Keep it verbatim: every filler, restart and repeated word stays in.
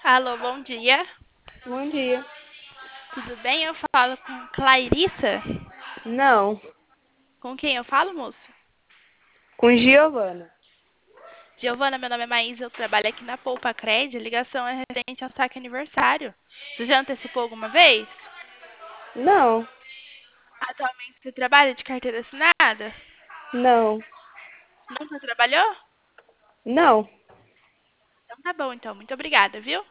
Alô, bom dia. Bom dia. Tudo bem? Eu falo com Clarissa. Não, Com quem eu falo, moço? com Giovana. Giovana, meu nome é Maísa, eu trabalho aqui na Poupa Cred. A ligação é referente ao saque aniversário. Você já antecipou alguma vez? Não, Atualmente você trabalha de carteira assinada? não, Nunca trabalhou? não. Então tá bom, então. Muito obrigada, viu?